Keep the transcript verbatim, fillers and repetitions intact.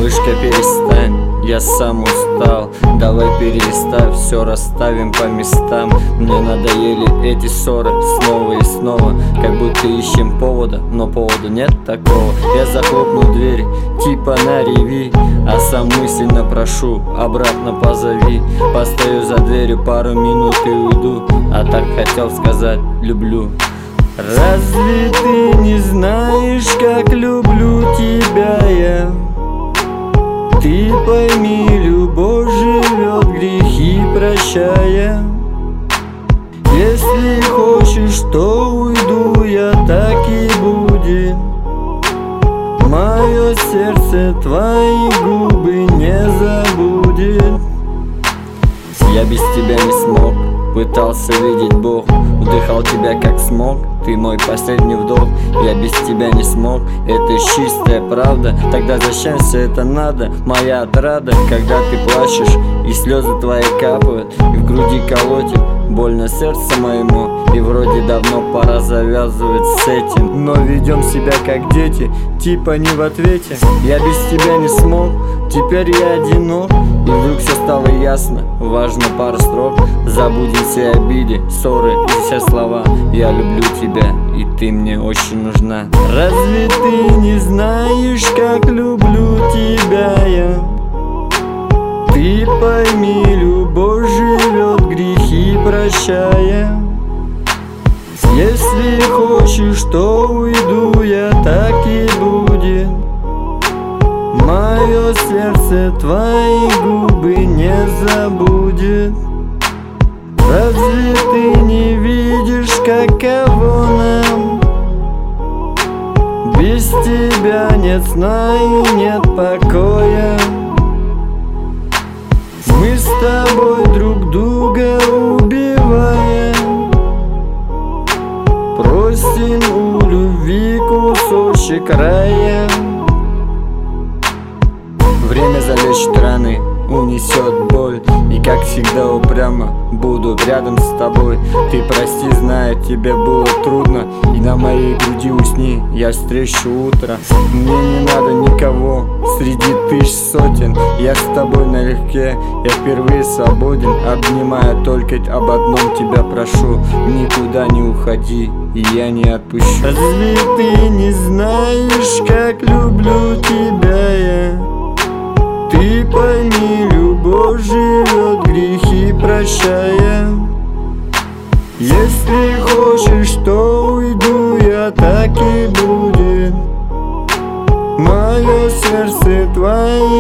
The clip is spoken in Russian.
Малышка, перестань, я сам устал. Давай переставь, все расставим по местам. Мне надоели эти ссоры снова и снова, как будто ищем повода, но повода нет такого. Я захлопну дверь, типа на реви, а сам мысленно прошу, обратно позови. Постою за дверью пару минут и уйду, а так хотел сказать люблю. Разве ты не знаешь, как люблю тебя я? Ты пойми, любовь живет, грехи прощая. Если хочешь, то уйду я, так и будет. Мое сердце твои губы не забудет. Я без тебя не смог, пытался видеть Бог, вдыхал тебя как смог, ты мой последний вдох. Я без тебя не смог, это чистая правда. Тогда зачем все это надо, моя отрада? Когда ты плачешь и слезы твои капают, и в груди колотит больно сердце моему. И вроде давно пора завязывать с этим, но ведем себя как дети, типа не в ответе. Я без тебя не смог, теперь я одинок. И вдруг все стало ясно, важно пара строк. Забудем все обиды, ссоры и все слова. Я люблю тебя, и ты мне очень нужна. Разве ты не знаешь, как люблю тебя я? Ты пойми, любовь живет, грехи прощая. Если хочешь, то уйду я, так и будет. Мое сердце твои губы не забудет. Разве ты не видишь, каково нам? Без тебя нет сна и нет покоя. Мы с тобой друг друга убиваем, просим у любви кусочек рая. Время залечит раны, унесет боль, и как всегда упрямо буду рядом с тобой. Ты прости, знаю, тебе было трудно, и на моей груди усни, я встречу утро. Мне не надо никого среди тысяч сотен, я с тобой налегке, я впервые свободен. Обнимая только об одном тебя прошу, никуда не уходи, и я не отпущу. Разве ты не знаешь, как люблю тебя я? Ты пойми, любовь живет, грехи прощая. Если хочешь, то уйду я, так и будет. Мое сердце твои